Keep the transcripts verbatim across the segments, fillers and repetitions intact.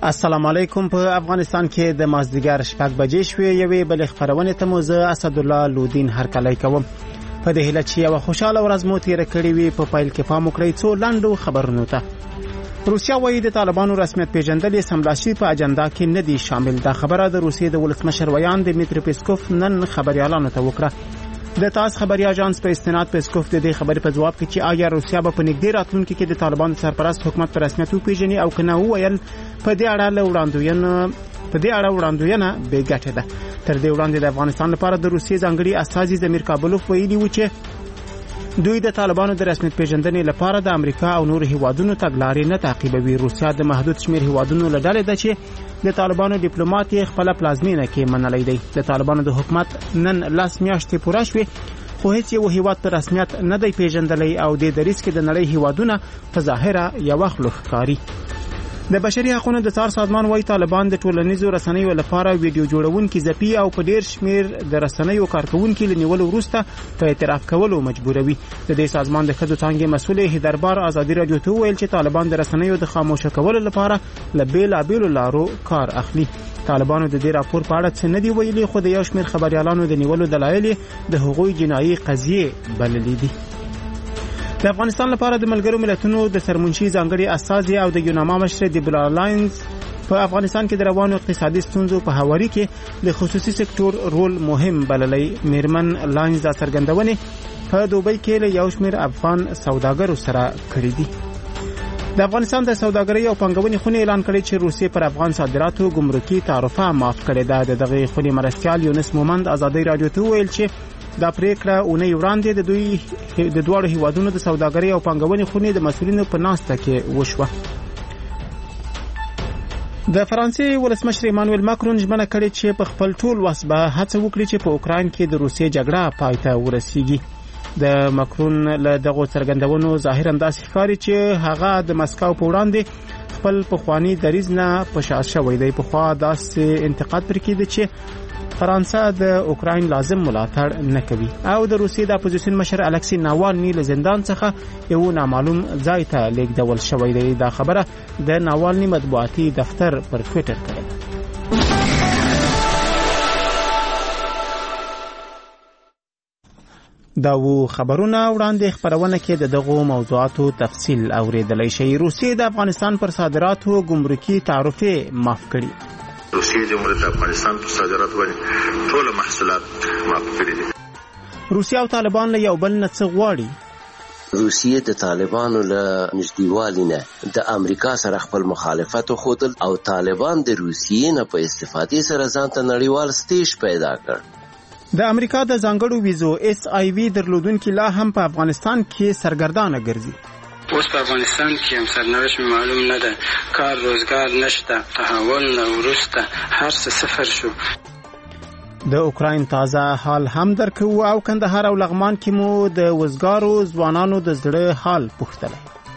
السلام علیکم. په افغانستان کې د مازدیګر شپږ بجې شوې. یوې بلې خبرونه ته مو زه اسدالله لودین هرکلی کوم. په دې هیله چې یو خوشاله ورځ مو تیر کړې وي، په پایل کې پام وکړئ څو لاندو خبرونو ته. روسیا وايي د طالبانو رسمیت پیژندل سملاسي په اجنډا کې نه دي شامل. دا خبره د روسیې د ولسمشر ویان دمیتری پیسکوف نن خبريالانو ته وکړه. د تاس خبري اژانس په استناد پیسکوف د دې خبرې په جواب کې چې آیا روسیا به په نږدې راتلونکي کې د طالبانو سرپرست حکومت په رسمیت وپیژني او کنه وویل په دې اړه له وړاندوینه په دې اړه وړاندوینه بې ګټه ده. تر دې وړاندې د افغانستان لپاره د روسیې ځانګړي استازي زمیر کابلوف ویلي و چې دوی د طالبانو د رسمیت پیژندنې لپاره د امریکا او نور هیوادونو تګلارې نه تعقیبوي. روسیا د محدود شمیر هیوادونو له ډلې ده چې د طالبانو ډیپلوماټ یې خپل پلازمینه کې منلې دی. د طالبانو د حکومت نن لاس میاشتې پوره شوې، خو هیڅ یو هیواد په رسمیت نه دی پیژندلی او د دریس کې د نړۍ هیوادونه په ظاهره یو خلوخ کاری. د بشري حقوقو د څار سازمان وايي طالبان د ټولنیزو رسنیو لپاره ویډیو جوړونکي ځپي او په ډیر شمیر د رسنیو کارکونکو لنیولو وروسته په اعتراف کولو مجبوروي. د دې سازمان د خدو څنګه مسؤل هیدربار ازادي رادیو ته ویل چې طالبان د رسنیو د خاموشه کولو لپاره لبیل بیل لارو کار اخلي. طالبانو د دې راپور په اړه څه نه دی ویلي، خو د یو شمیر خبريالانو د نیولو دلایل د حقوقي جنایي قضیه بللې دي. د افغانستان لپاره د ملګرو ملتونو د سرمنشي ځانګړي استازي او د یوناما مشر د بلالاینز په افغانستان کې د روانو اقتصادي ستونزو په هواري کې د خصوصي سکتور رول مهم بللی. میرمن لاینز د څرګندونې په دوبۍ کې له یو شمیر افغان سوداګرو سره کړې دي. د افغانستان د سوداګرۍ او پنګونې خونې اعلان کړی چې روسیې پر افغان صادراتو ګمرکي تعرفه معاف کړې ده. د دغه خونې مرستیال یونس مومند ازادي رادیو ته ویل چې دا پریکړه اونۍ وړاندې د دوی د دوه هیوادونو د سوداګرۍ او پنګونې خونې د مسؤلینو په ناسته کې وشوه. د فرانسې ولسمشر ایمانوئل ماکرون ژمنه کړې چې په خپل ټول وس به هڅه وکړي چې په اوکراین کې د روسیې جګړه پای ته ورسیږي. د ماکرون له دغه څرګندونو ظاهرا داسې ښکاري چې هغه د مسکو په وړاندې خپل پخوانی دریځ نه په شا شوی دی. په خوا داسې انتقاد پر کېده چې فرانسه د اوکراین لازم ملاتړ نه کوي او د روسیې د اپوزیشن مشر الکسی ناوالني له زندان څخه یو نامعلوم ځای ته لیږدول شوی دی. دا خبره د ناوالني مطبوعاتي دفتر پر ټوئیټر کړې. دا و خبرونه وړاندې خبرونه کې د دغو موضوعاتو تفصیل اوریدلای شئ. روسیې د افغانستان پر صادراتو ګمرکي تعرفه معاف کړي. روسیې جمهوریت افغانستان پر صادرات باندې ټول محصولات معاف کړي دي. روسیا او طالبان له یو بل نه څه غواړي؟ روسیې د طالبانو له نږدېوالي نه د امریکا سره خپل مخالفت وښودل او طالبان د روسیې نه په استفادې سره ځان ته نړیوال سټیج پیدا کړ. د امریکا د ځانګړو ویزو ایس آی وی درلودونکو لا هم په افغانستان کې سرګردانه ګرځي. اوس په افغانستان کې هم سرنوشت معلوم نه ده، کار روزګار نشته، تحول نه ورسته هر څه صفر شو. د اوکراین تازه حال هم درکو او کندهار او لغمان کې مو د وزګارو ځوانانو د زړه حال پوښتلی.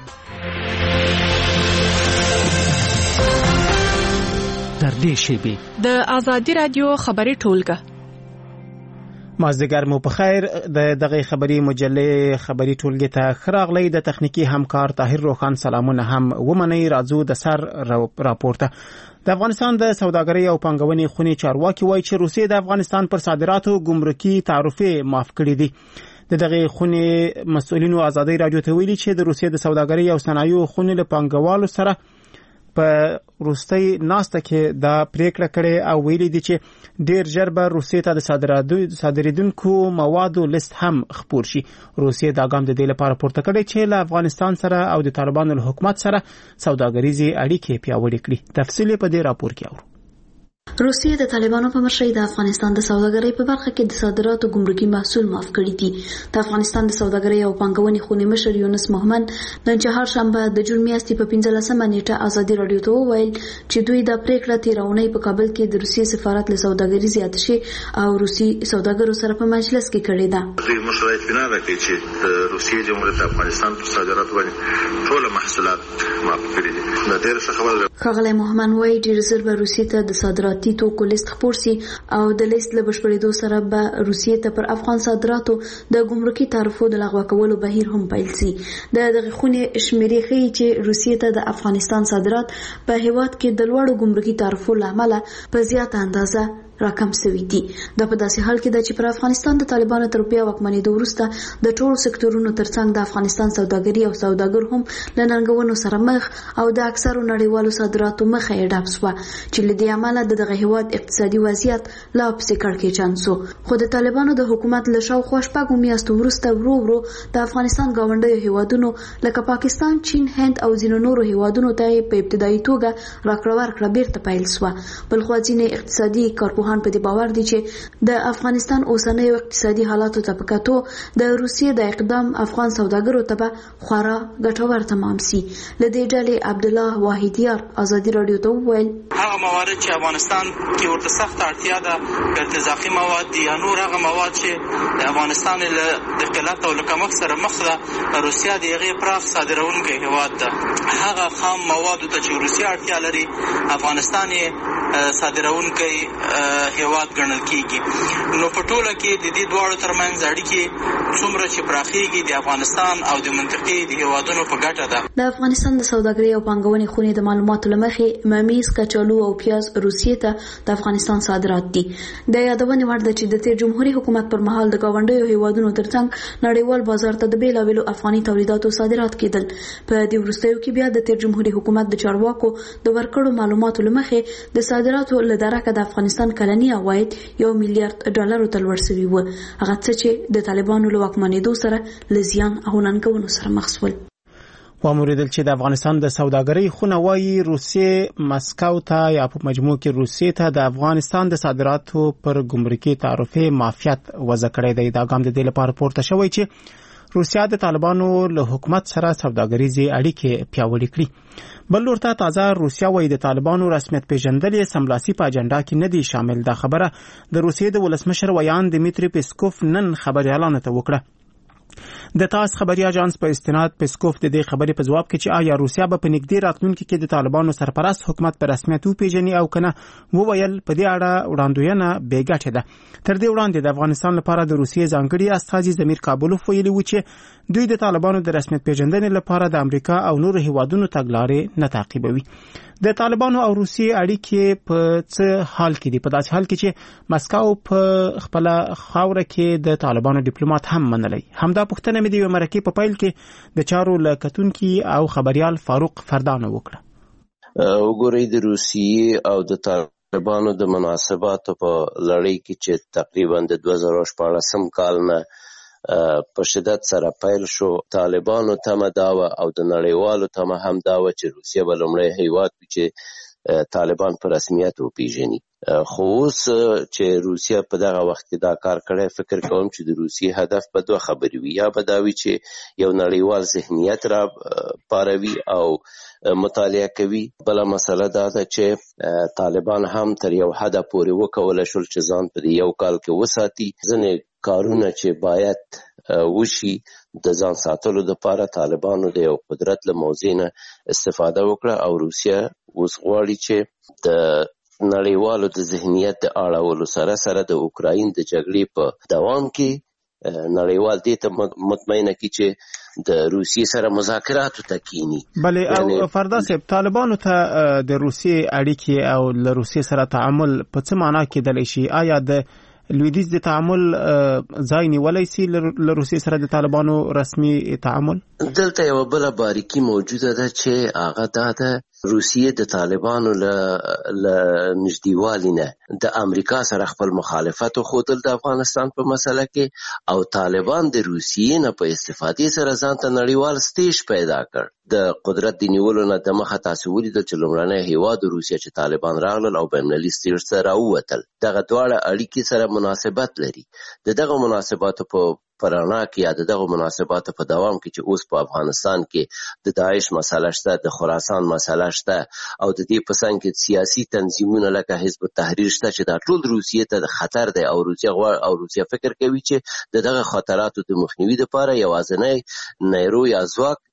در دې شیبې د ازادي رادیو خبري ټولګه مازدیګر مو په خیر. د دغه خبري مجلې خبري ټولګه ته خراغلی د تخنیکی همکار طاهر روخان سلامونه هم ومني. راځو د سر راپورته. د افغانستان د سوداګرۍ او پنګونې خونې چارواکي وایي چې روسیې د افغانستان پر صادراتو ګمرکي تعرفه معاف کړې دي. د دغه خونې مسؤلینو ازادي رادیو ته ویلي چې د روسیې د سوداګرۍ او صنایعو خونې له پنګوالو سره په روسي ناسته کې دا پریکړه کړې او ویلي دي چې ډیر ژر به روسیې ته د صادرېدونکو موادو لیست هم خپور شي. روسیې دا ګام د دې لپاره پورته کړی چې له افغانستان سره او د طالبانو له حکومت سره سوداګریزي اړیکې پیاوړې کړي. تفصیل په دې راپور کې اورو. روسیې د طالبانو په مشرۍ د افغانستان د سوداګرۍ په برخه کې د صادراتو ګمرکي محصول معاف کړی دي. د افغانستان د سوداګرۍ او پنګونې خونې مشر یونس محمد نن چهارشنبه د جون میاشتې په پنځلسمه نیټه ازادي رادیو ته وویل چې دوی د پریکړه تیرونې په کابل کې د روسیې سفارت له سوداګریزي اتشې او روسي سوداګرو سره په مجلس کې کړې ده. دوی مشرۍ بنا راکړي چې د روسیې جمهوریت افغانستان پر صادراتو باندې ټول محصولات معاف کړي دي. د دې څه خبره خغلی محمد وایي ډیر زر به روسیې ته د صادراتو صادراتي توکو لیست خپور سي او د لیست له بشپړېدو سره به روسیې ته پر افغان صادراتو د ګمرکي تعرفو د لغوه کولو بهیر هم پیل سي. د دغه خونې شمیرې ښیي چې روسیې ته د افغانستان صادرات په هیواد کې د لوړو ګمرکي تعرفو له امله په زیاته اندازه راکم شوي دي. دا په داسې حال کې ده چې پر افغانستان د طالبانو تر بیا واکمنېدو وروسته د ټولو سکتورونو ترڅنګ د افغانستان سوداګري او سوداګر هم له ننګونو سره مخ او د اکثرو نړیوالو صادراتو مخه یې ډپ سوه چې له دې امله د دغه هیواد اقتصادي وضعیت لا پسې کړکېچن سو. خو د طالبانو د حکومت له شاوخوا شپږو میاشتو وروسته ورو ورو د افغانستان ګاونډیو هیوادونو لکه پاکستان، چین، هند او ځینو نورو هیوادونو ته په ابتدایي توګه راکړه ورکړه بیرته پیل سوه. بلخوا ځینې اقتصادي کارپوهان په دې باور دي چې د افغانستان اوسنیو اقتصادي حالاتو ته په کتو د روسیې د اقدام افغان سوداګرو ته به خورا ګټور تمام سي. له دې ډلې عبدالله واحدیار ازادي راډیو ته وویل هغه موارد چې افغانستان کې ورته سخت اړتیا ده ارتزاقي مواد دي یا نور هغه مواد چې د افغانستان له د قلت او له کمښت سره مخ ده، روسیه د هغې پراخ صادروونکی هیواد ده. هغه خام موادو ته چې روسیه اړتیا لري افغانستان یې صادروونکی هیواد ګڼل کیږي. نو په ټوله کې د دې دواړو ترمنځ اړیکې څومره چې پراخیږي د افغانستان او د منطقې د هیوادونو په ګټه ده. د افغانستان د سوداګرۍ او پانګونې خونې د معلوماتو له مخې ممیز، کچالو او پیاز روسیې ته د افغانستان صادرات دي. د یادونې وړ ده چې د تیر جمهوریت حکومت پر مهال د ګاونډیو هیوادونو ترڅنګ نړیوال بازار ته د بیلابیلو افغاني تولیداتو صادرات کېدل. په دې وروستیو کې بیا د تیر جمهوریت حکومت د چارواکو د ورکړو معلوماتو له مخې د صادراتو له درکه د افغانستان کلني عواید یو میلیارډ ډالرو ته لوړ شوي وو، هغه څه چې د طالبانو له واکمنېدو سره له زیان او ننګونو سره مخ شول. واوریدل چې د افغانستان د سوداګرۍ خونه وايي روسیې مسکو ته یا په مجموع کې روسیې ته د افغانستان د صادراتو پر ګمرکي تعرفې معافیت وضع کړی دی. دا ګام د دې لپاره پورته شوی چې روسیا د طالبانو له حکومت سره سوداګریزي اړیکې پیاوړې کړي. بل لور ته تازه روسیا وايي د طالبانو رسمیت پیژندل سملاسي په اجنډا کې نه دي شامل. دا خبره د روسیې د ولسمشر ویان دمیتری پیسکوف نن خبريالانو ته وکړه. د تاس خبري اژانس په استناد پیسکوف د دې خبرې په جواب کې چې آیا روسیا به په نږدې راتلونکي کې د طالبانو سرپرست حکومت په رسمیت وپیژني او کنه، وویل په دې اړه وړاندوینه بې ګټه ده. تر دې وړاندې د افغانستان لپاره د روسیې ځانګړي استازي ضمیر کابلوف ویلي و چې دوی د طالبانو د رسمیت پیژندنې لپاره د امریکا او نورو هیوادونو تګلارې نه تعقیبوي. د طالبانو او روسیې اړیکې په څه حال کې دي؟ په داسې حال کې چې مسکو په خپل خاوره کې د طالبانو ډیپلوماټ هم منلی. همدا پوښتنه مې د یوې مرکې په پیل کې د چارو له کتونکي او خبريال فاروق فردانو وکړه. وګورئ د روسیې او د طالبانو د مناسباتو په لړۍ کې چې تقریبا د دوه زره شپاړسم کال نه په شدت سره پیل شو، طالبانو تمه دا وه او د نړیوالو تمه هم دا وه چې روسیه به لومړی هیواد وي چې طالبان په رسمیت وپیژني. خو اوس چې روسیه په دغه وخت کې دا کار کړی، فکر کوم چې د روسیې هدف به دوه خبرې وي. یا به دا وي چې یو نړیوال ذهنیت را پاروي او مطالعه کوي. بله مسله دا ده چې طالبان هم تر یو حده پورې وکولی شول چې ځان په یو کال کې وساتي. ځینې کارونه چې باید وشي د ځان ساتلو لپاره طالبانو د یو قدرت له موضوع نه استفاده وکړه او روسیه اوس غواړي چې د نړیوالو د ذهنیت د اړولو سره سره د اوکراین د جګړې په دوام کې نړیوال دې ته مطمئنه کړي چې د روسیې سره مذاکراتو ته کینی. بلې او فردا صاحب، طالبانو ته د روسیې اړیکې او له روسیې سره تعامل په څه معنا کېدلی شي؟ آیا د لویدیځ د تعامل ځای نیولی سي له روسیې سره د طالبانو رسمي تعامل؟ دلته یوه بله باریکي موجوده ده چې هغه دا ده روسیې د طالبانو له نږدېوالي نه د امریکا سره خپل مخالفت وښودل د افغانستان په مسله کې، او طالبان د روسیې نه په استفادې سره ځان ته نړیوال سټیج پیدا کړ. د قدرت د نیولو نه د مخه تاسو ولیدل چې لومړنی هیواد روسیه چې طالبان راغلل او بینالمللي سټیج ته راووتل. دغه دواړه اړیکې سره مناسبت لري. د دغه مناسباتو په پرانا کې یا د دغه مناسباتو په دوام کې چې اوس په افغانستان کې د داعش مسله شته، د خراسان مسله شته او د دې په څنګ کې سیاسي تنظیمونه لکه حزب التحریر شته چې دا ټول روسیې ته د خطر دی او روسیه غواړي او روسیه فکر کوي چې د دغه خطراتو د مخنیوي لپاره یوازینی نیرو یا ځواک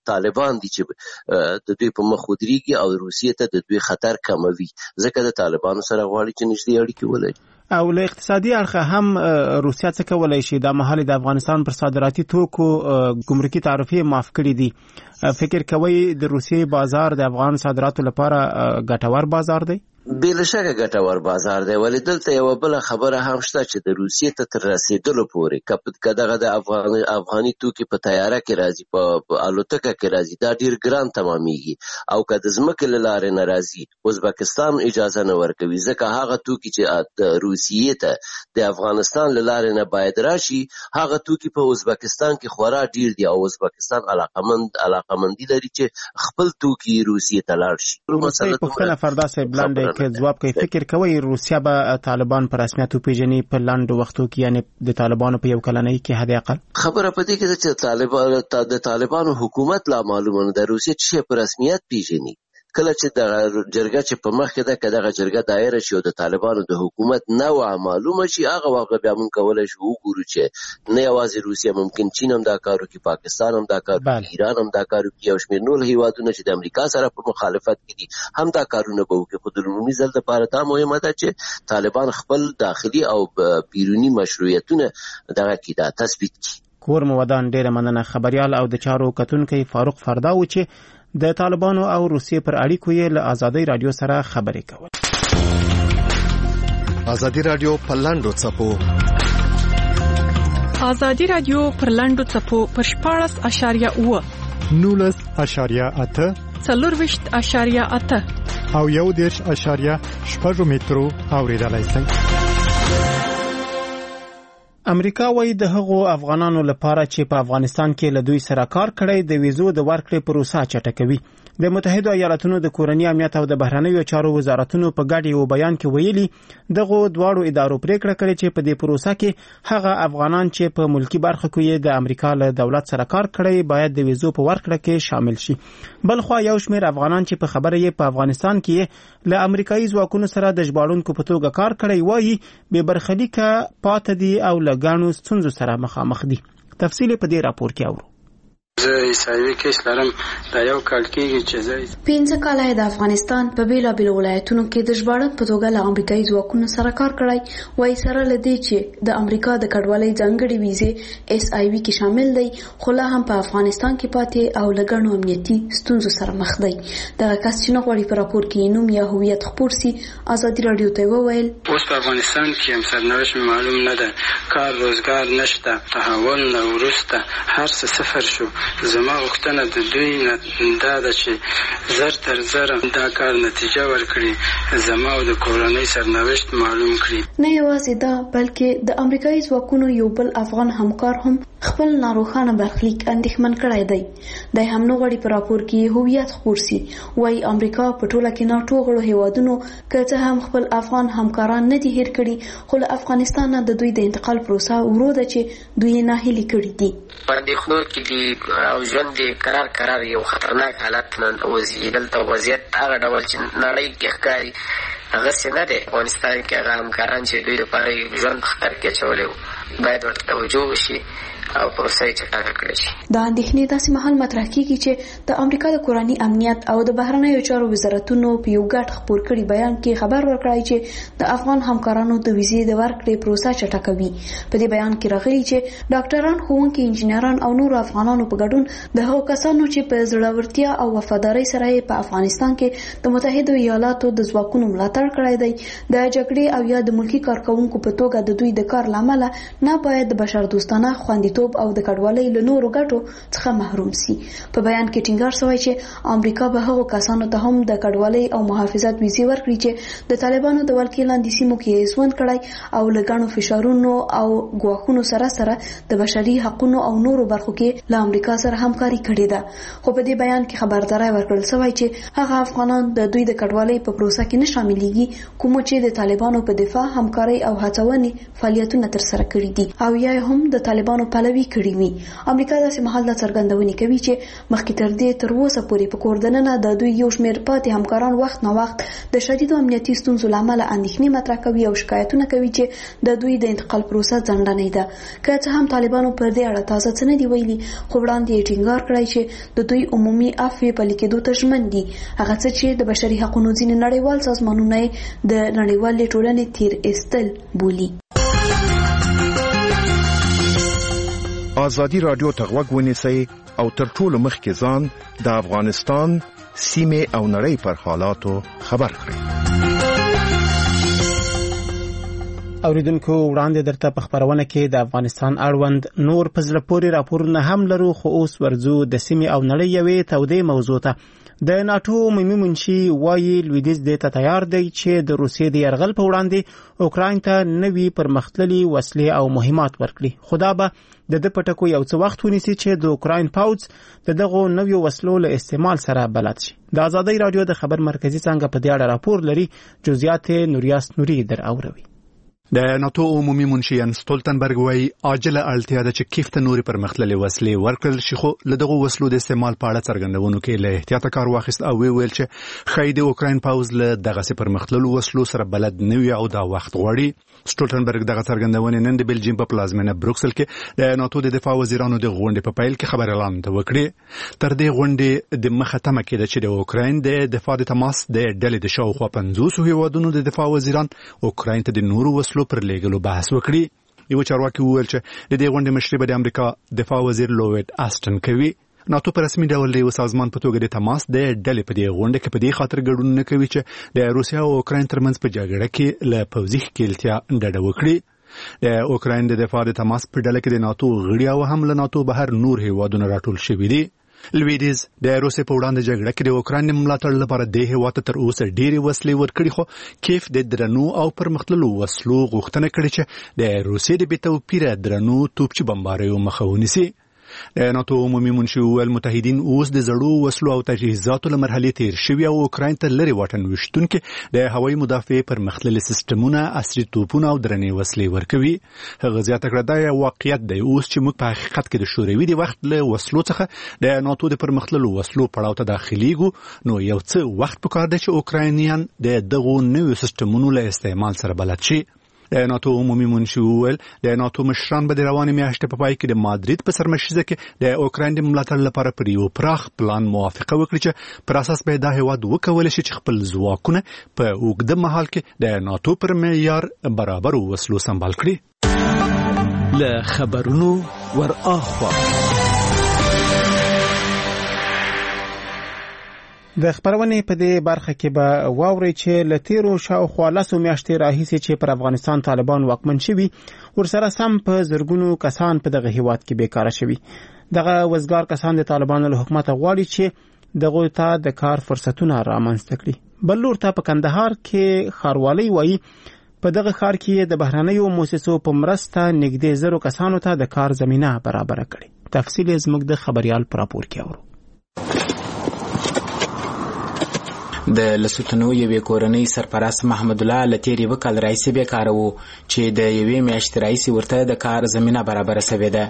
طالبان دي چې د دوی په مخ ودرېږي او روسیې ته د دوی خطر کموي، ځکه د طالبانو سره غواړي چې نږدې اړیکې ولري. او له اقتصادي اړخه هم روسیا څه کولای شي؟ د مهال د افغانستان پر صادراتي توکو ګمرکي تعرفې معاف کړي دي. فکر کوي د روسیې بازار د افغان صادراتو لپاره ګټور بازار دی؟ بلا شکه ګټور بازار دی، ولې دلته یو بل خبره هم شته چې د روسیې ته تر رسیدلو پورې کداغه د افغان افغاني توکي په تیاره کې راځي، په الوتکه کې راځي، دا ډیر ګران تمامېږي، او که د ځمکې له لارې نه راځي ازبکستان اجازه نه ورکوي، ځکه هغه توکي چې د روسیې ته د افغانستان له لارې نه باید راشي، هغه توکي په ازبکستان کې خورا ډیر دي، او ازبکستان علاقمند علاقمندي لري چې خپل توکي روسیې ته لاړ شي. مسله پوښتنه فردا صاحب لاندې کې جواب کوي، فکر کوي روسیا به طالبان پر رسمیت وپیژني په لاندو وختو کې، یعنی د طالبانو په یو کلنۍ کې حد اقل؟ خبره پدې کې چې طالبان د طالبانو حکومت لا معلومه نه ده روسیا چې په رسمیت پیژني. کله چې د جرګه چې په مخ کې ده کداغه جرګه دایره شي او د طالبانو د حکومت نوع معلومه شي، هغه وخت بیا موږ کولای شو وګورو چې نه یوازې روسیا، ممکن چین هم دا کار وکړي، پاکستان هم دا کار وکړي، ایران هم دا کار وکړي، او شمېر نور هیوادونه چې د امریکا سره په مخالفت کې دي هم دا کارونه به وکړي. خو د عمومي ځل لپاره دا مهمه ده چې طالبان خپل داخلي او بیروني مشروعیتونه دغه کې دا تثبیت کړي. کور مو ودان ډیره مننه. خبريال او د چارو کتونکي فاروق فرداو چې د طالبانو او روسیې پر اړیکو یې له آزادۍ رادیو سره خبرې کول. آزادۍ رادیو په لاندو څپو آزادۍ رادیو پر لاندو څپو پر شپاړس اشاریه اوه نولس اشاریه اته څلورویشت اشاریه اته او یو دېرش اشاریه شپږ مترو اوریدلای شئ. امریکا وايي د هغو افغانانو لپاره چې په افغانستان کې له دوی سره کار کړی د ویزو د ورکړې پروسه چټکوي. د متحده ایالاتونو د کورنۍ امنیت او د بهرنیو چارو وزارتونو په ګډ یو بیان کې ویلي دغه دواړو ادارو پریکړه کړې چې په دې پروسه کې هغه افغانان چې په ملکی برخه کې د امریکا له دولت سره کار کړی باید د ویزو په ورکړه کې شامل شي. بلخو یو شمېر افغانان چې په خبره یې په افغانستان کې له امریکایي ځواکونو سره د ژباړونکو په توګه کار کړی وایي به برخلیکه پاتې دي او لګانو ستونزو سره مخامخ دي. تفصیل په دې راپور کې اورو. زه عیسوي کیس لرم دا یو کال کېږي چې زه پنځه کاله د افغانستان په بیلابیلو ولایتونو کې د ژباړن په توګه له امریکایي ځواکونو سره کار کړی وایي. سره له دې چې د امریکا د کډوالۍ ځانګړي ویزې ایس آی وي کې شامل دی، خو لا هم په افغانستان کې پاتې او لګڼو امنیتي ستونزو سره مخ دی. دغه کس چې نه غواړي په راپور کې نوم یا هویت خپور سي ازادي رادیو ته وویل اوس په افغانستان کې هم سرنوشت معلوم نه ده، کار روزګار نشته، تحول نه وروسته هر څه صفر شو. زما غوښتنه د دوی نه دا ده چې زر تر زره دا کار نتیجه ورکړي، زما او د کورنۍ سرنوشت معلوم کړي. نه یوازې دا بلکې د امریکایي ځواکونو یو بل افغان همکار هم خپل ناروخانه برخلیک اندېښمن کړی دی. د هم نو غړي په راپور کې هویت خپور سي وایي امریکا په ټوله کې ناټو غړو هیوادونو که څه هم خپل افغان همکاران نه دي هیر کړي، خو له افغانستان نه د دوی د انتقال پروسه ورو ده چې دوی ناهیلي کړي دي. باندې خو کې دي او ژوند دې قرار قرار یو خطرناک حالت نن وزي دلته وضعیت هغه ډول چې نړۍ کې ښکاري هغه څه نه دی. افغانستان کې هغه همکاران چې دوی لپاره ژوند خطر کې اچولی وو باید ورته توجه وشي او پروسه یې چټکه کړی شي. دا اندېښنې داسې مهال مطرح کېږي چې د امریکا د کورني امنیت او د بهرنیو چارو وزارتونو په یو ګډ خپور کړي بیان کې خبر ورکړی چې د افغان همکارانو د ویزې د ورکړې پروسه چټکوي. په دې بیان کې راغلي چې ډاکټران، ښوونکي، انجینران او نور افغانانو په ګډون د هغو کسانو چې په زړورتیا او وفادارۍ سره یې په افغانستان کې د متحده ایالاتو د ځواکونو ملاتړ کړی دی، د جګړې او یا د ملکی کارکونکو په توګه د دوی د کار لامل نه باید د بشردوستانه خوندیتوب او د کډوالۍ له نورو ګټو څخه محروم سي. په بیان کې ټینګار شوی چې امریکا به هغو کسانو ته هم د کډوالۍ او محافظت ویزې ورکړي چې د طالبانو د ولکې لاندې سیمو کې ژوند کړی او له ګڼو فشارونو او ګواښونو سره سره د بشري حقوقو او نورو برخو کې له امریکا سره همکاري کړې ده. خو په دې بیان کې خبرداري ورکړل شوی چې هغه افغانان د دوی د کډوالۍ په پروسه کې نه شاملي کیږي کوم چې د طالبانو په دفاع همکاري او هڅونې فعالیتونه تر سره کړي دي او یا هم د طالبانو پلوي کړي وي. امریکا داسې مهال د څرګندونې کوي چې مخکې تر دې تر اوسه پورې په کوردننه د دوی یو شمېر پاتې همکاران وخت نه وخت د شدیدو امنیتي ستونزو له امله اندېښنې مطرح کوي او شکایتونه کوي چې د دوی د انتقال پروسه ځنډنۍ ده. که څه هم طالبانو په دې اړه تازه څه نه دي ویلي، خو وړاندې یې ټینګار کړی چې د دوی عمومي عفوې پلي کېدو ته ژمن دي، هغه څه چې د بشري حقوقو ځینې نړیوال سازمانونه د نړیوالې ټولنې تیر ایستل بولي. ازادي رادیو ته غوږ ونیسئ او تر ټولو مخکې ځان د افغانستان سیمه او نړۍ پر حالاتو خبر کړئ. اوریدونکو وړاندې درته په خبرونه کې د افغانستان اړوند نور په زړه پورې راپورونه هم لرو، خو اوس ورځو د سیمې او نړۍ یوې تودې موضوع ته. د ناتو عمومي منشي وایي لویدیځ دې ته تیار دی چې د روسیې د یرغل په وړاندې اوکراین ته نوي پرمختللي وسلې او مهمات ورکړي، خو دا به د د پټکو یو څه وخت ونیسي چې د اوکراین پاوځ د دغو نویو وسلو له استعمال سره بلد شي. د آزادۍ رادیو د خبر مرکزی څنګه په دې اړه راپور لري، جزئیات نوریاس نوري در اوروي. د ناتو عمومي منشي یانس ستولتنبرګ وايي عاجله اړتیا ده چې کیف ته نوري پرمختللي وسلې ورکړل شي، خو له دغه وسلو د استعمال په اړه څرګندونو کې له احتیاط کار واخیست او ویل چې خای د اوکراین پاوز له دغه سي پرمختللو وسلو سره بلد نه وي او دا وخت غواړي. ستولتنبرګ دغه څرګندونه نن د بلجیم په پلازمینه بروکسل کې د ناتو د دفاع وزیرانو د غونډې په پیل کې خبر اعلان وکړي. تر دې غونډې د مختمه کې د چې د اوکراین د دفاع د تماس د ډلې د شاوخوا پنځوس هیوادونو د دفاع وزیران اوکراین ته د نورو وسلو پر لېږلو بحث وکړي. یو چارواکي وویل چې د دې غونډې مشري به د امریکا دفاع وزیر لوید آسټن کوي. ناتو په رسمي ډول د سازمان په توګه د تماس د ډلې په دې غونډه کې په دې خاطر ګډون نه کوي چې د روسیا او اوکراین ترمنځ په جګړه کې له پوځي ښکېلتیا ډډه وکړي. د اوکراین د دفاع د تماس په ډله کې د ناتو غړي او هم له ناتو بهر نور هیوادونه راټول شوي دي. لویدیز د روسیې په وړاندې جګړه کې د اوکراین ملاتړ لپاره د هیواد تر اوسه ډېری وسلې ورکړي، خو کیف د درنو او پرمختللو وسلو غوښتنه کړې چې د روسیې د بې توپیره درنو توپچي بمباریو مخه ونیسي. د ناتو عمومي منشي وویل متحدین اوس د زړو وسلو او تجهیزاتو له مرحلې تیر شوي او اوکراین ته لرې واټن ویشتونکي د هوایي مدافع پرمختللي سیستمونه، عصري توپونه او درنې وسلې ورکوي. هغه زیاته کړه دا یو واقعیت دی اوس چې موږ په حقیقت کې د شوروي د وخت له وسلو څخه د ناتو د پرمختللو وسلو پړاو ته داخليږو، نو یو څه وخت پکار دی چې اوکراینیان د دغو نویو سیستمونو له استعمال سره بلد شي. د ناتو عمومي منشي وویل د ناتو مشران به د روانې میاشتې په پای کې د مادرید په سرمشیزه کې د اوکراین د ملاتړ لپاره پر یو پراخ پلان موافقه وکړي چې پر اساس به دا هیواد وکولای شي چې خپل ځواکونه په اوږده مهال کې د ناتو پر معیار برابر وسلو سمبال کړي. له خبرونو ور اخوا د خبرونې په دې برخه کې به واوري چې لتیرو شاوخوا لسو میاشتې راهیسې چې پر افغانستان طالبان واکمن شوي ورسره سم په زرګونو کسان په دغه هیواد کې بیکاره شوي. دغه وزګار کسان د طالبانو له حکومت غواړي چې دغه ته د کار فرصتونه رامنځته کړي. بل لور ته په کندهار کې خاروالي وایي په دغه ښار کې د بهرنیو مؤسسو په مرسته نږدې زرو کسانو ته د کار زمينه برابر کړي. تفصیل زموږ د خبريال پر راپور کې اورو. د لسوتنو یوې کورنۍ سرپرست محمد الله لتیری وکال رئیس بیکاره وو چې د یوې میاشتې رئیس ورته د کار زمينه برابر شوې ده.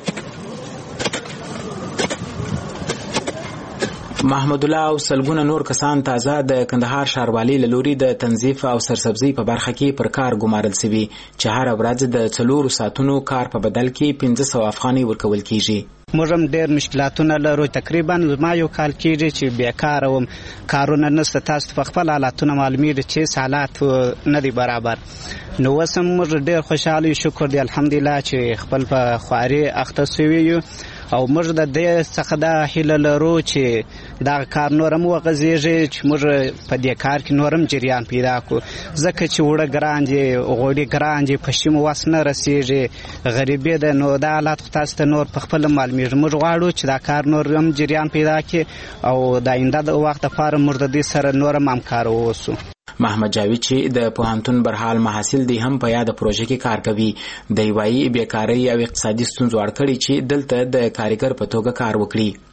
محمد الله او سلګونه نور کسان تازه د کندهار ښاروالۍ له لوري د تنظیف او سرسبزي په برخه کې پر کار ګمارل شوي چې هر ورځ د څلورو ساعتونو کار په بدل کې پنځه سوه افغانۍ ورکول کیږي. موږ هم ډېر مشکلاتونه لرو، تقریبا ما یو کال کېږي چې بیکاره وم، کارونه نشته. تاسو په خپل حالاتونه معلومیږي چې حالات نه دي برابر. نو اوس هم موږ ډېر خوشحاله یو، شکر دی الحمدلله چې خپل په خواري اخته سوي یو او موږ د دې څخه دا هیله لرو چې دا کار نورم وغځېږي چې موږ په دې کار کې نورم جریان پیدا کړو، ځکه چې وړه ګران دي، غوړي ګران دي، پښیم وس نه رسېږي، غریبي ده. نو دا حالات خو تاسو ته نور په خپله معلومېږي. موږ غواړو چې دا کار نورم جریان پیدا کړي او د آینده د وخت لپاره موږ د دې سره نورم همکاره واوسو. محمد جاوید چې د پوهنتون برحال محصل دی هم په یاد پروژه کې کار کوي. دی وايي بیکاري او اقتصادي ستونزو اړ کړي چې دلته د کارګر په توګه کار وکړي.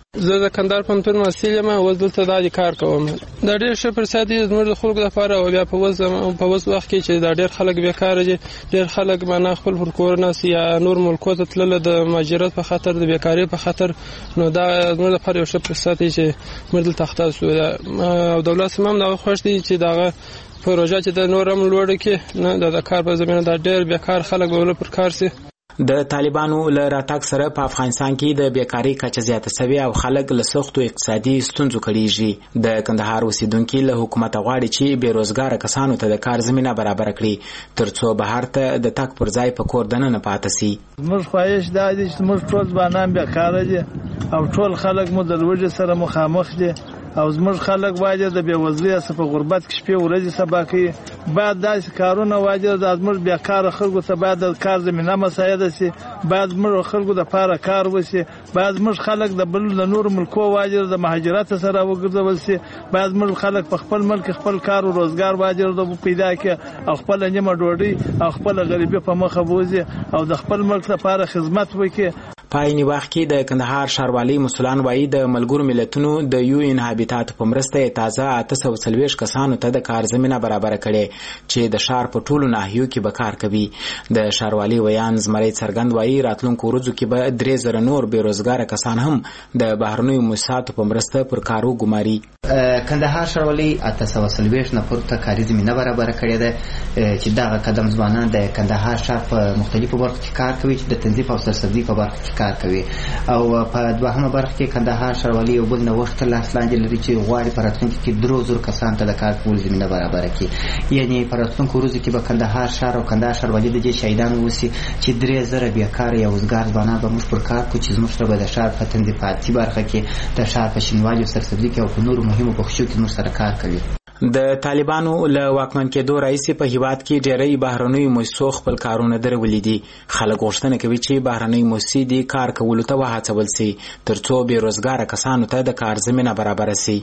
زه د کندهار پوهنتون محصل یم او دلته دا کار کوم. دا ډېر ښه فرصت دی زموږ د خلکو لپاره او بیا په اوس په اوس وخت کې چې دا ډېر خلک بیکاره دي، ډېر خلک معنا خپل پر کور ناسي یا نور ملکو ته تلل د مهاجرت په خاطر د بیکارۍ په خاطر، نو دا زموږ لپاره یو ښه فرصت دی چې موږ دلته اخته شو او دولت سم دا خوښ دی چې دا پروژه چې د نورم لوړ کې نه د کار په زمینه دا ډېر بیکار خلک به پر کار سي. د طالبانو له راتګ سره په افغانستان کې د بیکاری کچه زیاته شوې او خلک له سختو اقتصادي ستونزو کړيږي. د کندهار اوسیدونکو له حکومت غواړي چې بیروزګار کسانو ته د کار زمينه برابر کړي ترڅو بهر ته د تک پر ځای په کور دننه پاتې شي. موږ خواهش دا دي چې موږ ټول ځوانان بیکاره دي او ټول خلک مو د لوږې سره مخامخ دي او زموږ خلک واجب د بیوزلۍ څخه په غربت کې شپې ورځې سبا کوي. بعد داسې کارونه واجب د زموږ بیکاره خلکو ته باید د کار زمینه مساعده شي، باید زموږ خلکو د پاره کار وشي، باید زموږ خلک د بل د نور ملکو واجب د مهاجرت سره وګرځول شي، باید زموږ خلک په خپل ملک خپل کار او روزګار واجب د پیدا کړي او خپل نیمه ډوډۍ او خپل غریبي په مخه بوزي او د خپل ملک لپاره خدمت وکړي. پایني وخت کې د کندهار ښاروالۍ مسولان وایي د ملګرو ملتونو د یو ان هابیټات په مرسته تازه اته سوه څلوېښت کسانو ته د کار زمينه برابر کړي چې د ښار په ټولو ناحیو کې به کار کوي. د ښاروالۍ ویان زمری څرګند وایي راتلونکو ورځو کې به درې زره نور بیروزګار کسان هم د بهرنیو موسساتو په مرسته پر کار وګماري. کندهار ښاروالۍ اته سوه څلوېښت نفر ته کاري زمينه برابر کړې ده چې دغه قدم ځوانان د کندهار ښار په مختلفو برخو کې کار کوي چې د تنظیف او سرسبزي په برخه کې کار کوي او په دوهمه برخه کې کندهار ښاروالۍ یو بل نوښت لاس لاندې لري چې غواړي په راتلونکي کې درو زرو کسان ته د کار کولو زمینه برابره کړي. یعنې په راتلونکو ورځو کې به کندهار ښار او کندهار ښاروالۍ د دې شاهدان اوسي چې درې زره بیکاره یا وزګار ځوانان به موږ پر کار کوو چې زموږ سره به د ښار په تنظیفاتي برخه کې د ښار په شینوالي او سرسبزي کې او په نورو مهمو بخشو کې موږ سره کار کوي. د طالبانو له واکمن کېدو راځي په هیواد کې ډېری بهرنیو مؤسسو خپل کارونه درولې دي. خلک غوښتنه کوي چې بهرنۍ مؤسسې د کار کولو ته وهڅول شي ترڅو بیروزګار کسانو ته د کار زمینه برابر شي.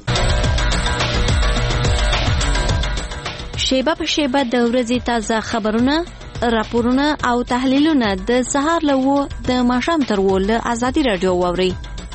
شیبه په شیبه د ورځې تازه خبرونه، راپورونه او تحلیلونه د سهار له و د ماښام تر و له ازادي راډیو واورئ.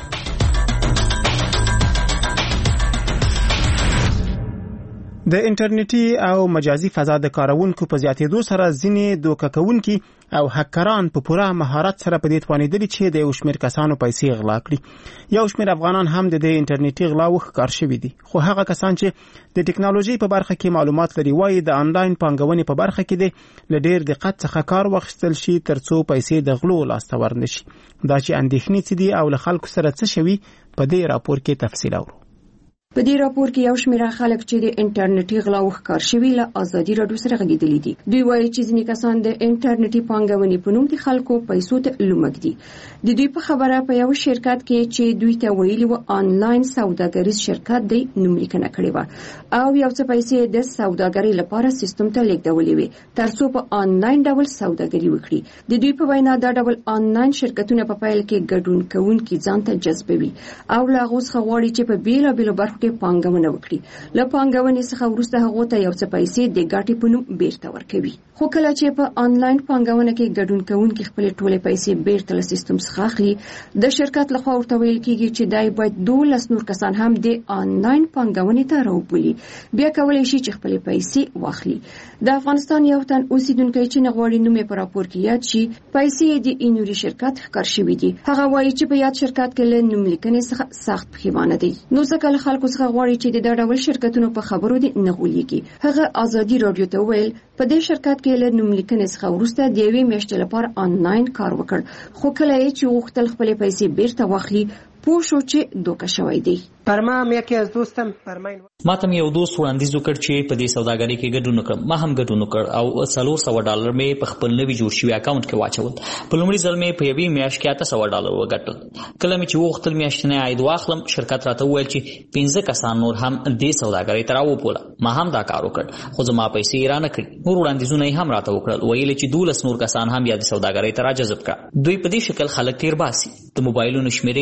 د انټرنیټي او مجازي فضا د کارونکو په زیاتېدو سره ځینې دوکه کوونکي او هکران په پوره مهارت سره په دې توانېدلي چې د یو شمېر کسانو پیسې غلا کړي. یو شمېر افغانان هم د دې انټرنیټي غلاو ښکار شوي دي، خو هغه کسان چې د ټکنالوژي په برخه کې معلومات لري وایي د انلاین پانګونې په برخه کې د له ډېر دقت څخه کار واخیستل شي ترڅو پیسې د غلو لاسته ورنشي. دا چې اندېښنې څه دي او له خلکو سره څه شوي په دې راپور کې تفصیل اورو. په دې راپور کې یو شمېر خلک چې د انټرنیټي غلاو ښکار شوي له ازادي راډیو سره غږېدلي دي. دوی وایي چې ځینې کسان د انټرنیټي پانګونې په نوم د خلکو پیسو ته لومک دي. د دوی په خبره په یو شرکت کې چې دوی ته ویلي و آنلاین سوداګریز شرکت دی نوملیکنه کړې وه او یو څه پیسې د سوداګرۍ لپاره سیستم ته لیږدولې وې ترڅو په آنلاین ډول سوداګري وکړي. د دوی په وینا دا ډول آنلاین شرکتونه په پیل کې ګډون کوونکي ځان ته جذبوي او له هغو څخه غواړي چې په بېلابېلو برخو کې پانګونه وکړي. له پانګونې څخه وروسته هغو ته یو څه پیسې د ګټې په نوم بیرته ورکوي. خو کله چې په آنلاین پانګونه کې ګډون کوونکي خپلې ټولې پیسې بیرته له سیستم څخه اخلي، د شرکت لخوا ورته ویل کېږي چې دای باید دولس نور کسان هم د آنلاین پانګونې ته راوبولي، بیا کولی شي چې خپلې پیسې واخلي. د افغانستان یو تن اوسیدونکی چې نه غواړي نوم یې په راپور کې یاد شي، پیسې د اینوري شرکت ښکار شوي دي. هغه وایي چې په یاد شرکت کې له نوملیکنې څخه سخت پښیمانه دی. نو ځکه له خلکو څخه غواړي چې د دې ډول شرکتونو په خبرو دي نه غولېږي. هغه ازادي راډیو ته ویل په دې شرکت کې له نوملیکنې څخه وروسته د یوې میاشتې لپاره آنلاین کار وکړ، خو کله یې چې غوښتل خپلې پیسې بیرته واخلي پوه شو چې دوکه شوی دی. پرما هم یکی از دوستم پرماین ما ته یو دوست وړاندیز وکړ چې په دې سوداګرۍ کې ګډون وکړم. ما هم ګډون وکړ او څلور سوه ډالر مې په خپل نوي جوړ شوي اکاونټ کې واچول. په لومړي ځل مې په یوې میاشت کې اته سوه ډالر وګټل. کله مې چې وغوښتل میاشتنی عاید واخلم، شرکت راته وویل چې پنځه کسان نور هم دې سوداګرۍ ته راوبوله. ما هم دا کار وکړ، خو زما پیسې یې رانه کړې. نور وړاندیزونه یې هم راته وکړل، ویل چې دولس نور کسان هم بیا د سوداګرۍ ته راجذب کړه. دوی په دې شکل خلک تیر باسي. د موبایلونو شمیرې د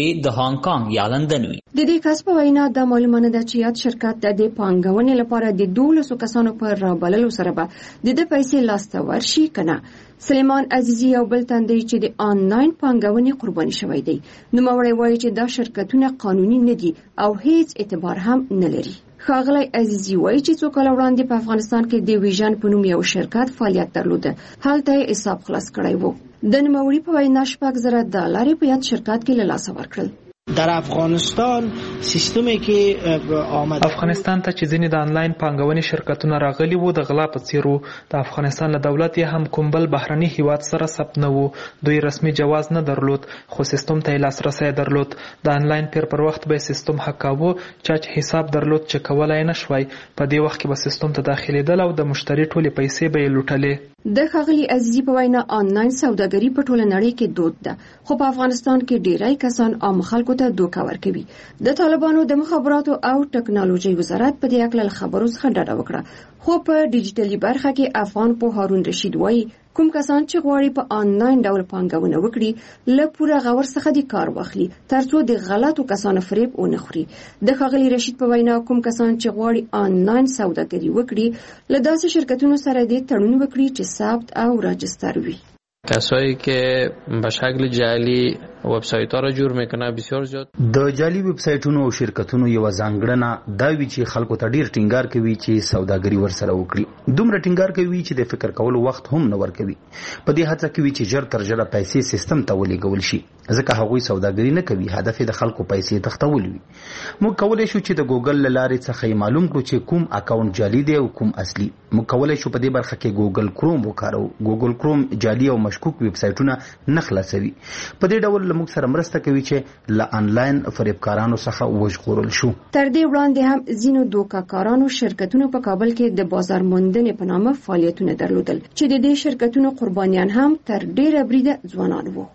هانګ کانګ یا لندن وي. د دې کس په وینا دا معلومه ده چې یاد شرکت د دې پانګونې لپاره د دولسو کسانو پر رابللو سره به د دې پیسې لاسته ورشي کنه. سلیمان عزیزی یو بل تن دی چې د آنلاین پانګونې قرباني شوی دی. نوموړی وایي چې دا شرکتونه قانوني نه دي او هیڅ اعتبار هم نه لري. ښاغلی عزیزی وایي چې څو کاله وړاندې په افغانستان کې د ویژن په نوم یو شرکت فعالیت درلوده. هلته یې حساب خلاص کړی و. د نوموړي په وینا شپږ زره ډالر په یاد شرکت کې له لاسه ورکړل. در افغانستان سیستمی که آمد افغانستان ته چې ځینې د آنلاین پانګونې شرکتونه راغلي وو د غلا په څیر وو. د افغانستان له دولت یې هم کوم بل بهرني هیواد سره ثبت نه وو. دوی رسمي جواز نه درلود خو سیستم ته یې لاسرسی درلود. د آنلاین پیر پر وخت به سیستم حقاوه چا چې حساب درلود چې کولای نه شوای. په دې وخت کې به سیستم ته داخلېدل او د مشتری ټولې پیسې به یې لوټلې. د ښاغلي عزیزي په وینا آنلاین سوداګري په ټوله نړۍ کې دود ده خو په افغانستان کې ډیری کسان عام خلکو ته دوکه ورکوي. د طالبانو د مخابراتو او ټکنالوژي وزارت په دې اړه خبرو څخه ډډه وکړه خو په ډیجیټلي برخه کې افغان په هارون رشید وایي کوم کسان چې غواړي په آنلاین ډول پانګونه وکړي له پوره غور څخه د کار واخلي ترڅو د غلطو کسانو فریب ونه خوري. د ښاغلي رشید په وینا کوم کسان چې غواړي آنلاین سوداګري وکړي له داسې شرکتونو سره د تړون وکړي چې ثبت او راجستر وي. کسایی که به شکل جعلی وبسایت‌ها را جور میکنه بسیار زیاد. د جعلی وبسایټونو او شرکتونو یو ځانګړنه دا وی چې خلکو ته ډیر ټینګار کوي چې سوداګري ورسره وکړي. دومره ټینګار کوي چې د فکر کولو وخت هم نه ورکوي. په دې هڅه کوي چې ژر تر ژره پیسې سیستم ته ولېږول شي ځکه هغوی سوداګري نه کوي. هدف د خلکو پیسې تختول وي. موږ کولای شو چې د ګوګل لارې څخه معلوم کړو چې کوم اکاونټ جعلی دی او کوم اصلي. موږ کولای شو په دې برخه کې ګوګل کروم وکارو. ګوګل کروم جعلی او مشکوک ویبسایټونه نه خلاصوي. په دې ډول موږ سره مرسته کوي چې له آنلاین فریبکارانو څخه وژغورل شو. تر دې وړاندې هم ځینو دوکاکارانو شرکتونو په کابل کې د بازار موندنې په نامه فعالیتونه درلودل چې د دې شرکتونو قربانیان هم تر ډیره بریده ځوانان وو.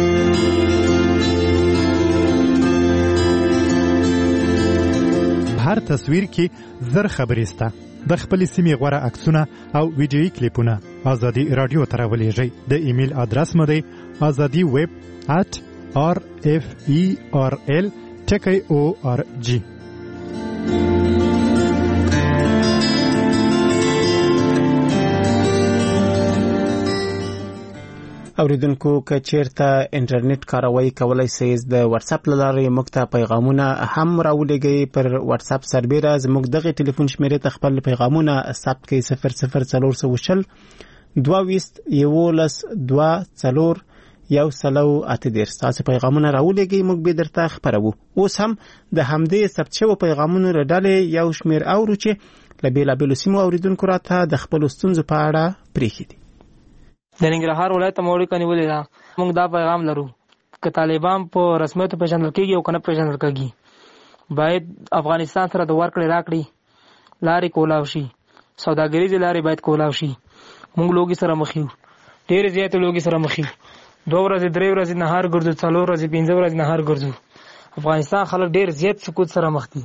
هر تصویر کې زر خبرې سته. د خپل سیمې غوړه عکسونه او ویډیوي کلیپونه ازادي رادیو ته راولېږئ. د ایمیل ادرس مو دی ازادي ویب at r f e r l ټکی او ار جی. اوریدونکو که چیرته انټرنیټ کاروي کولای شئ د واتس اپ لارې موږ ته پیغامونه هم راولېږئ. پر واتس اپ سربېره زموږ دغه ټلیفون شمیرې ته خپل پیغامونه ثبت کړئ صفر صفر څلور سوه شل دوه ویشت یولس دوه څلور یو سلو اته دېرش. تاسو پیغامونه راولېږئ موږ به درته خپروو. اوس هم د همدې ثبت شوو پیغامونو له ډلې یو شمېر اورو چې له بېلابېلو سیمو اوریدونکو راته د خپلو ستونزو په اړه پرېښي دي. د ننګرهار ولایت ته مو اړیکه نیولې ده. موږ دا پیغام لرو که طالبان په رسمیت پیژندل کېږي او که نه پیژندل کېږي باید افغانستان سره د ورکړې راکړې لارې کولاو شي. سوداګریزې لارې باید کولاو شي. موږ لوګي سره مخ یو. ډېرې زیاتې لوګي سره مخ یو. دوه ورځې درې ورځې نهار ګرځو څلور ورځې پنځه ورځې نهار ګرځو. افغانستان خلک ډېر زیات سکوت سره مخ دي.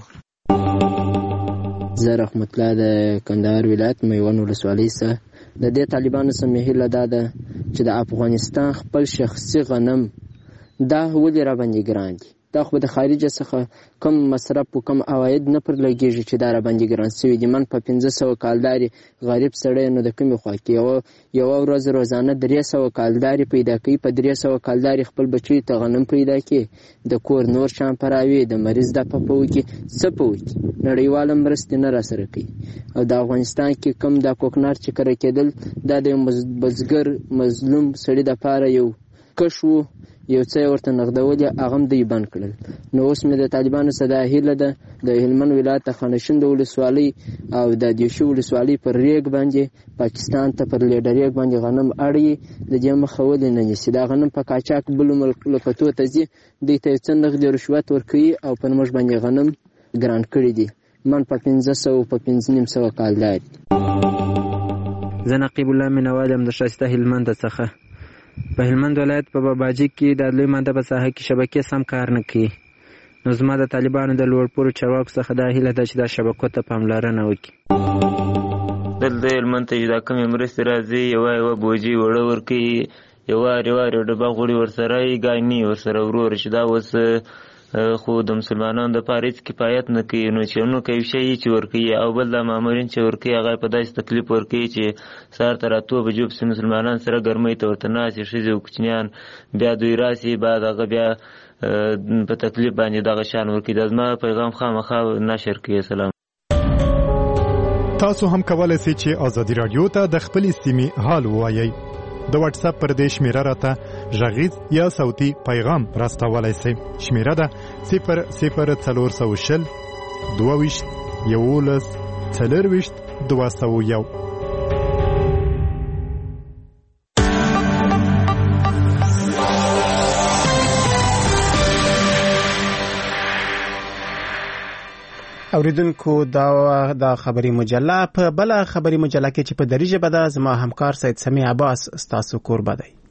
زه رحمت الله د کندهار ولایت میوند ولسوالۍ څخه. د دې طالبانو سمې هیله دا ده چې د افغانستان خپل شخصي غنم دا ولې را باندې ګران دي. دا خو د خارجه څخه کم مصرف او کم عواید نه پر لګیږي چې دا را باندې ګران شوي دي. من په پنځه سوه کالداري غریب سړی نو د کومې خوا کې یوه یوه ورځ روزانه درې سوه کالداري پیدا کوي. په درې سوه کالداري خپل بچیو ته غنم پیدا کړي. د کور نور شیان پراوي د مریض دپه په وکړي څه په وکړي. نړیواله مرستې نه راسره کوي. او د افغانستان کې کم دا کوکنار چې کره کېدل دا د یو بزګر مظلوم سړي دپاره یو کش و. یو څه ورته نغدولې هغه هم دوی بند کړل. نو اوس مې د طالبانو څخه دا هیله ده د هلمند ولایت د خانشین د ولسوالۍ او د دیوشي ولسوالۍ پر ریګ باندې پاکستان ته پر لیډریګ باندې غنم اړوي د دې مخه ولې نه نیسي. دا غنم په قاچاق بلو ملکتو ته ځي. دوی ته یو څه نغدي رشوت ورکوي او پر موږ باندې غنم ګران کړي دي. من په پنځه سوه په پنځه نیم سوه کالدار. زه نقیب الله مینوال یم د ښایسته هلمند څخه. په هلمند ولایت په باباجي کې د لوی ماده په ساحه کې شبکې سم کار نه کوي. نو زما د طالبانو د لوړپوړو چارواکو څخه دا هیله ده چې دا شبکو ته پاملرنه وکړي. دلته هلمند ته چې دا کومې مرستې راځي یوه یوه بوجي وړه ورکوي. یوه وارې وارې ډبه غوړي ورسره یي ګایني ورسره ورور چې دا اوس خو د مسلمانانو د پاره هیڅ کفایت نه کوي. نو چې نو کوي شي چې ورکوي او بل د مامورین چې ورکوي هغه په داسې تکلیف ورکوي چې سهار تر اتو بجو پسې مسلمانان سره ګرمۍ ته ورته ناستې ښځې او کوچنیان بیا دوی راسي بعد هغه بیا په تکلیف باندې دغه شان ورکوي. دا زما پیغام خامخا نشر کوي. سلام. تاسو هم کولای شئ چې ازادي رادیو ته د خپل سیمې حال ووایئ. د واتس اپ پر دې شمیره راته غږیز یا صوتي پیغام راستولای شئ. شمیره ده صفر صفر څلور سوه شل دوه ویشت یولس څلرویشت دوه سوه یو. اوریدونکو دا د خبري مجله په بل خبري مجله کې چې په دری ژبه ده زما همکار سید سمیع عباس ستاسو کوربه دی.